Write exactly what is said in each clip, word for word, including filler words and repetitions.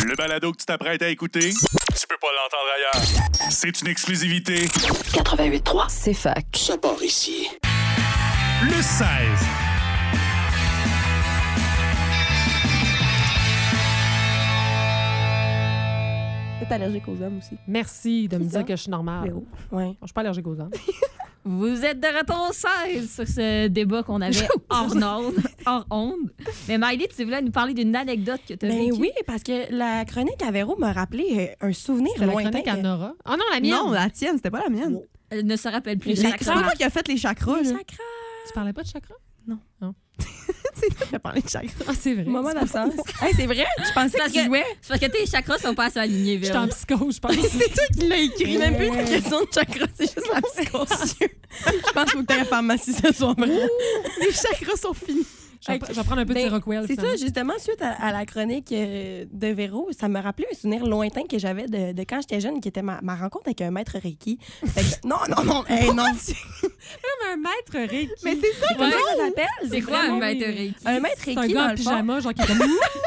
Le balado que tu t'apprêtes à écouter, tu peux pas l'entendre ailleurs. C'est une exclusivité. quatre-vingt-huit trois, C'est fac. ça part ici. Le seize. T'es allergique aux hommes aussi. Merci de me C'est dire ça. que je suis normale. Véro. Ouais. Je suis pas allergique aux hommes. Vous êtes de retour au seize sur ce débat qu'on avait hors onde. Hors onde. Mais Maïli, tu voulais nous parler d'une anecdote que tu as Ben vécue. oui, parce que la chronique à Véro m'a rappelé euh, un souvenir C'est la lointain. chronique à que- Nora. Ah non, la mienne! Non, la tienne, c'était pas la mienne. Elle ne se rappelle plus. Les de Mais la c'est chronique. pas moi qui a fait les chakras. Les là. chakras. Tu parlais pas de chakra? C'est toi qui as parlé de chakras. Ah, c'est vrai. Moment d'absence. Hey, c'est vrai? Je pensais Parce que tu que- jouais. C'est parce que tes chakras sont pas assez alignés, J'étais Véro. en psychose, je pense. C'est toi qui l'as écrit. C'est même plus une question de chakras, c'est juste la psychose. Je pense qu'il faut que tu aies la pharmacie ce soir. Les chakras sont finis. Je vais je vais prendre un peu de Ben, Seroquel. C'est ça, finalement. justement, suite à, à la chronique euh, de Véro, ça me rappelait un souvenir lointain que j'avais de, de quand j'étais jeune, qui était ma, ma rencontre avec un maître Reiki. Fait que- non, non, non, hey, non. Comme un maître Reiki. Mais c'est ça, Ouais. comment ça s'appelle? C'est quoi vraiment un maître oui. Reiki? Un maître C'est un Reiki, gars dans en le fond. pyjama, genre qui est comme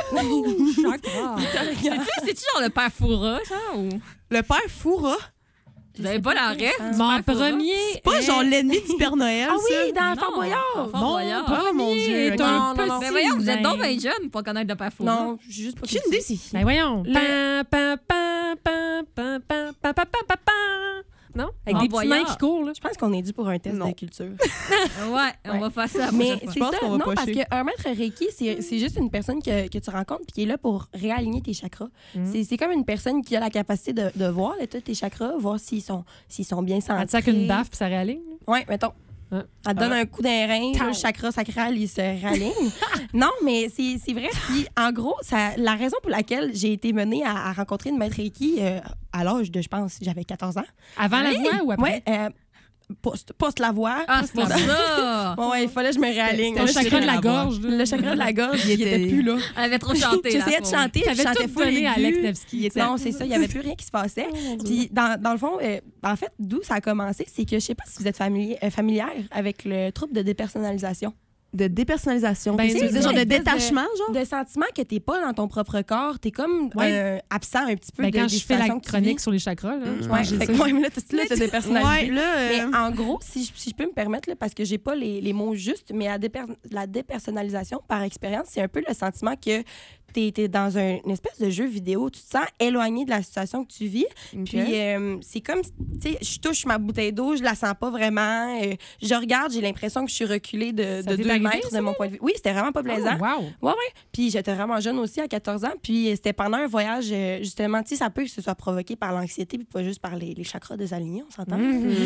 Ouh, chakra. C'est-tu c'est-tu genre le père Foura, ça? Ou... Le père Foura. Vous avez pas la rêve? Mon premier. C'est pas est- genre l'ennemi du Père Noël, Ah oui, ça. dans Non, Fort Boyard. Fort Mon Boyard. Oh mon premier Dieu. est ok. un Non, non, non. petit Mais voyons, vous êtes nain. donc bien jeune pour connaître le père Foura. Non, je suis juste pas Aucune idée, c'est qui. Ben voyons. Le- Pam, pam, pam, pam, pam, pam, pam, pam, pam, pam. Non? Avec Fort des petits nains Boyard. qui courent, là. Je pense qu'on est dû pour un test Non. de culture. Ouais, on Ouais. va faire ça la Mais prochaine fois. c'est pense ça, qu'on va non, parce pocher. qu'un maître Reiki, c'est c'est juste une personne que, que tu rencontres puis qui est là pour réaligner tes chakras. Mm. C'est c'est comme une personne qui a la capacité de, de voir là, tous tes chakras, voir s'ils sont, s'ils sont bien centrés. Elle te sac une baffe puis ça réaligne. Oui, mettons. Hein? Elle te donne Ah. un coup d'un rein, Tau. le chakra sacral, il se raligne. Non, mais c'est c'est vrai. Puis, en gros, ça, la raison pour laquelle j'ai été menée à, à rencontrer une maître Reiki euh, à l'âge de, je pense, j'avais quatorze ans. Avant la voix ou après? Oui, euh, post, post la voix. Ah, c'est pour ça! Bon, ouais, il fallait que je me réaligne. C'était le Là, chakra je- de la gorge. là. Le chakra de la gorge, il Il était était- plus là. Elle avait trop chanté. la J'essayais de pauvre. chanter, puis je T'avais chantais tout full donné à aigu. Alex Nevsky. tu sais. Non, c'est ça, il n'y avait plus rien qui se passait. Puis dans, dans le fond, euh, en fait, d'où ça a commencé, c'est que je sais pas si vous êtes familier, euh, familière avec le trouble de dépersonnalisation. De dépersonnalisation. Ben, tu c'est veux dire genre de une espèce de- détachement, genre? De sentiment que t'es pas dans ton propre corps, t'es comme Ouais. euh, absent un petit peu Ben, de quand des je fais la situations que tu chronique vis. sur les chakras, là, je pense Ouais, que j'ai fait ça. que ouais, mais là, tu là, t'as dépersonnalisé. Ouais, là. Mais euh, en gros, si je, si je peux me permettre, là, parce que j'ai pas les, les mots justes, mais la, déper- la dépersonnalisation, par expérience, c'est un peu le sentiment que t'es es dans un, une espèce de jeu vidéo. Tu te sens éloigné de la situation que tu vis. Puis euh, c'est comme, tu sais, je touche ma bouteille d'eau, je la sens pas vraiment. euh, je regarde, j'ai l'impression que je suis reculée de, Ça de t'est deux arrivé, mètres ça, de mon point de vue. Oui, c'était vraiment pas plaisant. Oh, wow. Ouais, ouais. Puis j'étais vraiment jeune aussi, à quatorze ans. Puis c'était pendant un voyage, euh, justement, tu sais, ça peut que ce soit provoqué par l'anxiété, puis pas juste par les, les chakras désalignés, on s'entend.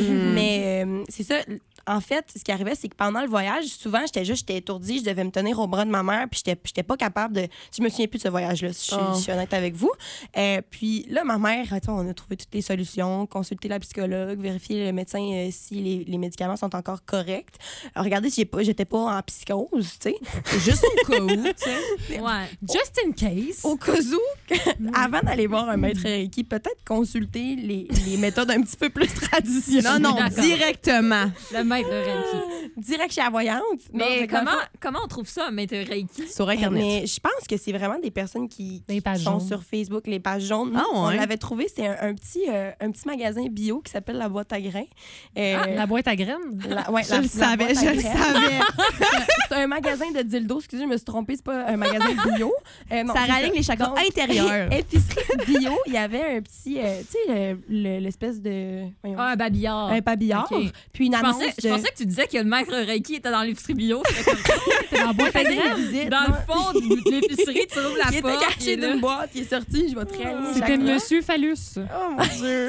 Mais euh, c'est ça. En fait, ce qui arrivait, c'est que pendant le voyage, souvent, j'étais juste, j'étais étourdie, je devais me tenir au bras de ma mère, puis j'étais, j'étais pas capable de. Je me souviens plus de ce voyage-là, si je, suis- Oh. je suis honnête avec vous. Euh, puis là, ma mère, tu sais, on a trouvé toutes les solutions, consulter la psychologue, vérifier le médecin euh, si les, les médicaments sont encore corrects. Alors, regardez si j'ai pas, j'étais pas en psychose, tu sais. Juste au cas où, tu sais. Ouais. Just in case. Au cas où, avant d'aller voir un maître Reiki, peut-être consulter les, les méthodes un petit peu plus traditionnelles. Non, non, D'accord. directement. Le maître Reiki. Direct chez la voyante. Non, Mais fait que dans le comment, fond- comment on trouve ça, un maître Reiki? Sur Eh, Internet. Mais je pense que c'est vraiment des personnes qui, Des qui pages sont jaunes. sur Facebook, les pages jaunes. Nous, Ah, on ouais. l'avait trouvé, c'est un, un petit, euh, un petit magasin bio qui s'appelle La Boîte à Grains. Euh, Ah, la boîte à graines. la- ouais, Je la- le la savais, Boîte à je le Grains. savais. C'est un magasin de dildo. Excusez, je me suis trompée, c'est pas un magasin bio. Euh, non, Ça c'est raligne les chakras Donc, intérieurs. Épicerie bio, il y avait un petit, euh, tu sais, le- le- l'espèce de... voyons, Ah, un babillard. un pabillard. Ok. Puis une Je annonce pensais, je de- pensais que tu disais que le maître Reiki était dans l'épicerie bio. J'étais comme, T'es dans la boîte à faisait graines. une visite, dans non? le fond de l'épicerie, tu ouvres la Il était porte. caché il est là. d'une boîte, il est sorti, je vais te réaligner les C'était chakras. Monsieur Phallus. Oh mon Dieu!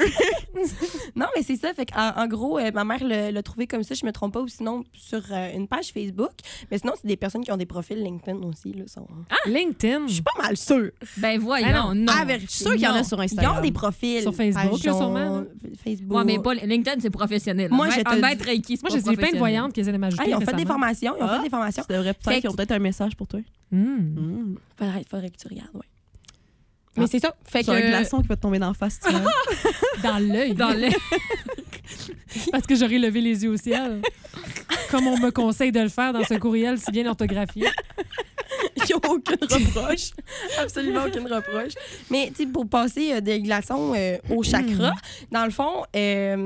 non, mais c'est ça. Fait en, en gros, euh, ma mère l'a l'a trouvé comme ça, je me trompe pas, ou sinon sur euh, une page Facebook. Mais sinon, c'est des personnes qui ont des profils LinkedIn aussi. Là, sont... LinkedIn. Je suis pas mal sûre. Ben voyons, Ah non. non. À vérifier. Je suis sûre qu'il y en a Non. sur Ils Instagram. ont des profils. Sur Facebook, page là, jaune, sûrement. Facebook. Ouais, mais pas, LinkedIn, c'est professionnel. Moi, un je maître, te un maître Reiki, c'est Moi, pas j'ai plein de professionnel. voyantes qui essaient de m'ajouter. Ah, ils ont fait des récemment. formations. Ils ont Ah. fait des formations. Tu devrais Fait peut-être que- qu'ils ont peut-être un message pour toi. Hmm. Mm. Faudrait, faudrait que tu regardes, oui. Mais Ah. c'est ça. Fait C'est un que. glaçon qui va te tomber dans la face. Tu vois. Dans l'œil. Dans le... Parce que j'aurais levé les yeux au ciel. Comme on me conseille de le faire dans ce courriel si bien orthographié. Il n'y a aucune reproche. Absolument aucune reproche. Mais tu sais, pour passer euh, des glaçons euh, au chakra, dans le fond... Euh...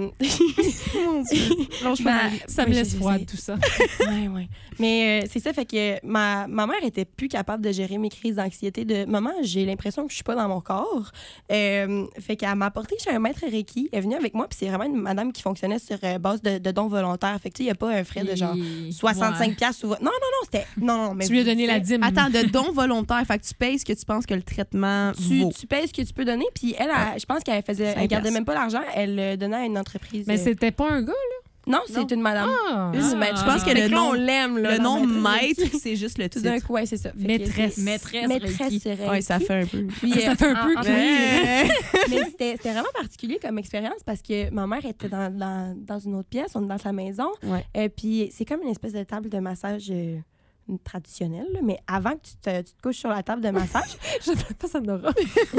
Mon Dieu. Longe pas ma- mal. Ça me Oui, laisse je- je froide, sais. tout ça. Ouais, ouais. Mais euh, c'est ça, fait que ma, ma mère était plus capable de gérer mes crises d'anxiété. De maman, j'ai l'impression que je suis pas dans mon corps. Euh, fait qu'elle m'a apporté chez un maître Reiki. Elle est venue avec moi, puis c'est vraiment une madame qui fonctionnait sur euh, base de, de dons volontaires. Fait que tu sais, il n'y a pas un frais de genre soixante-cinq piastres. Ou... Non, non, non, c'était. Non, non, mais. Tu lui as donné la dîme. Attends, de dons volontaires. Fait que tu payes ce que tu penses que le traitement Tu, vaut. tu payes ce que tu peux donner, puis elle, elle- je pense qu'elle faisait, Cinq elle gardait piastres. même pas l'argent, elle le donnait à une entreprise. Mais euh, c'était pas un gars, Non, c'est une madame. là? Une Ah. maître. Je pense que Fait le là, nom- on l'aime, là. Le dans nom Maître maître, c'est juste le Tout titre. d'un coup, ouais, c'est ça. Fait que Maîtresse. c'est- Maîtresse Maîtresse Reiki. Reiki. Ouais, ça fait un peu. Puis, Ça euh, fait un peu en- en- creepy. Mais c'était c'était vraiment particulier comme expérience parce que ma mère était dans, dans, dans une autre pièce, on est dans sa maison. Ouais. Euh, puis c'est comme une espèce de table de massage euh, traditionnelle, là, mais avant que tu te, tu te couches sur la table de massage, Je fais pas ça Nora.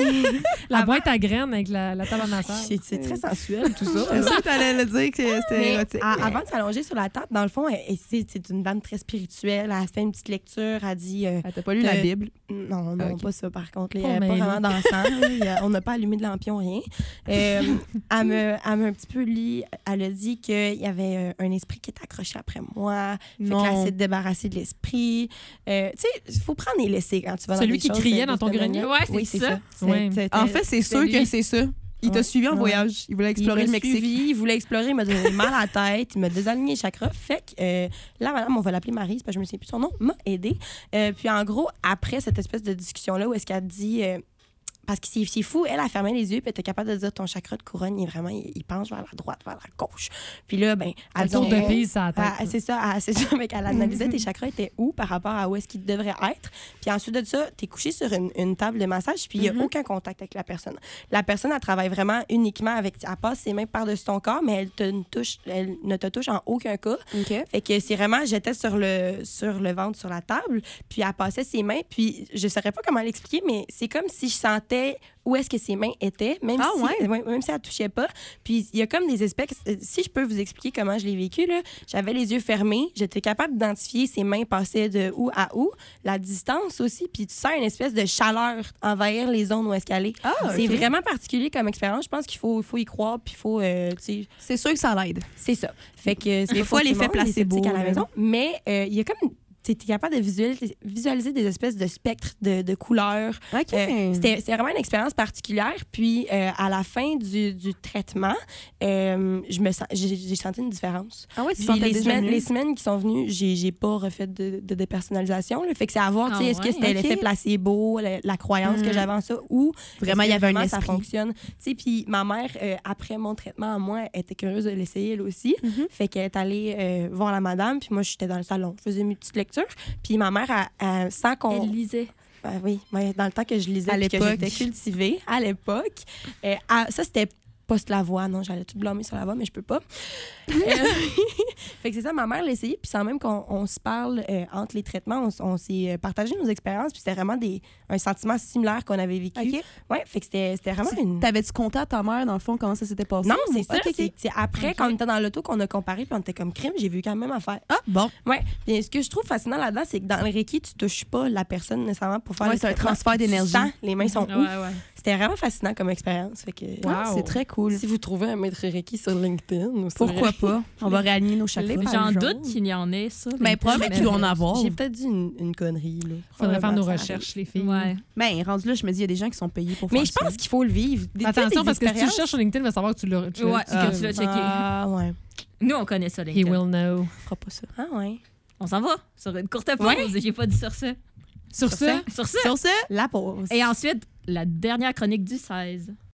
La boîte à graines avec la, la table à massage. c'est c'est très sensuel tout ça. C'est ça que t'allais le dire que c'était Mais érotique. à- avant de s'allonger sur la table, dans le fond, elle- elle- c'est c'est une dame très spirituelle. Elle a fait une petite lecture, elle dit euh, Ah, t'as pas lu la de- Bible? Non, non, Ok. pas ça, par contre. là. Il Oh, n'y avait mais pas là. vraiment d'encens. là. Il y a- on n'a pas allumé de lampion, rien. Euh, elle me- elle m'a un petit peu lu. Elle a dit qu'il y avait euh, un esprit qui était accroché après moi. Fait Non. qu'elle s'est débarrassée de l'esprit. Euh, tu sais, il faut prendre et laisser quand tu vas dans Celui des qui choses criait de- dans de ton ce grenier? domaine-là. Ouais, c'est Oui, c'est ça. ça. C'est- Ouais. c'était- En fait, c'est sûr lui. que c'est ça. Il t'a Ouais. suivi en Ouais. voyage. Il voulait explorer il le m'a Mexique. suivi, il voulait explorer, il m'a donné mal à la tête, il m'a désaligné les chakras. Fait que euh, là, madame, on va l'appeler Marie, parce que je me souviens plus son nom, m'a aidé. Euh, puis en gros, après cette espèce de discussion-là, où est-ce qu'elle dit. euh, parce que c'est c'est fou, elle a fermé les yeux, puis elle était capable de dire ton chakra de couronne, il est vraiment, il, il penche vers la droite, vers la gauche. Puis là, ben, Un elle tour dit, de euh, pise à la tête. ah, c'est ça, ah, c'est ça. Mec, elle analysait tes chakras étaient où par rapport à où est-ce qu'ils devraient être. Puis ensuite de ça, t'es couché sur une, une table de massage, puis il n'y a aucun contact avec la personne. La personne, elle travaille vraiment uniquement avec. Elle passe ses mains par-dessus ton corps, mais elle, te ne touche, elle ne te touche en aucun cas. OK. Fait que c'est vraiment, j'étais sur le, sur le ventre, sur la table, puis elle passait ses mains, puis je saurais pas comment l'expliquer, mais c'est comme si je sentais où est-ce que ses mains étaient, même, Ah, si, ouais? ouais, même si elle touchait pas. Puis il y a comme des espèces... Si je peux vous expliquer comment je l'ai vécu, là, j'avais les yeux fermés, j'étais capable d'identifier ses mains passaient de où à où, la distance aussi, puis tu sens une espèce de chaleur envahir les zones où est-ce qu'elle est. Ah, C'est OK. vraiment particulier comme expérience. Je pense qu'il faut, faut y croire, puis il faut... euh, tu sais, C'est sûr que ça l'aide. c'est ça. Fait que c'est Des pas fois, pour l'effet tout le monde, les placebo, sceptiques à la là. maison. Mais euh, il y a comme tu es capable de visualiser, visualiser des espèces de spectres de, de couleurs. OK. Euh, C'était c'était vraiment une expérience particulière. Puis, euh, à la fin du, du traitement, euh, je me sens- j'ai j'ai senti une différence. Ah ouais, tu Puis sentais les déjà semaines, mieux? les semaines qui sont venues, j'ai j'ai pas refait de, de dépersonnalisation. Là. Fait que c'est à voir, Ah tu sais, est-ce ouais? que c'était Ok. l'effet placebo, la, la croyance Mhm. que j'avais en ça, ou Vraiment, est-ce il y que avait un vraiment ça esprit. fonctionne. Tu sais, puis ma mère, euh, après mon traitement à moi, était curieuse de l'essayer, elle aussi. Mhm. Fait qu'elle est allée euh, voir la madame, puis moi, j'étais dans le salon. Je faisais mes petites lectures. Puis ma mère, elle- elle- sans qu'on... Elle lisait. Ben oui, ouais, dans le temps que je lisais, À puis que l'époque. j'étais cultivée, à l'époque. Euh, à- ça, c'était post-la voix. Non, j'allais tout blâmer sur la voix, mais je peux pas. Euh, fait que c'est ça, ma mère l'a essayé, puis sans même qu'on on se parle euh, entre les traitements, on, s- on s'est euh, partagé nos expériences, puis c'était vraiment des, un sentiment similaire qu'on avait vécu. OK. Ouais, fait que c'était c'était vraiment une... T'avais-tu compté à ta mère, dans le fond, comment ça s'était passé? Non, c'est ça. OK, OK. c'est- C'est après, Ok. quand on était dans l'auto, qu'on a comparé, puis on était comme crime, j'ai vu quand même affaire. Ah, bon. Ouais. Puis ce que je trouve fascinant là-dedans, c'est que dans le Reiki, tu touches pas la personne nécessairement pour faire Ouais, le c'est un traitement. transfert Tu d'énergie. sens les mains sont Ouais, où. ouais. C'était vraiment fascinant comme expérience. Fait que... Ah, Wow. c'est très cool. Si vous trouvez un maître Reiki sur LinkedIn ou sur- Pourquoi pas? On va réaligner nos chakras. Les J'en jaune. doute qu'il y en ait, ça. Ben, probablement qu'il doit en avoir. J'ai peut-être dit une, une connerie. Là. Faudrait faire nos Probablement, ça recherches, les filles. Ouais. Ben, rendu là, je me dis, il y a des gens qui sont payés pour arrive. faire Mais je pense qu'il faut le vivre. Des- Attention, tu sais, des parce que si tu le expériences- cherches sur LinkedIn, il va savoir que tu l'as. tu l'as- Ouais, tu que l'as- tu l'as checké. Ah, ouais. Nous, on connaît ça, les He gars. will know. ça. Fera pas ça. Ah, ouais. On s'en va sur une courte pause. Ouais. J'ai pas dit sur ça. Sur Sur ça, Sur ça. Sur ça, La pause. Et ensuite, la dernière chronique du seize.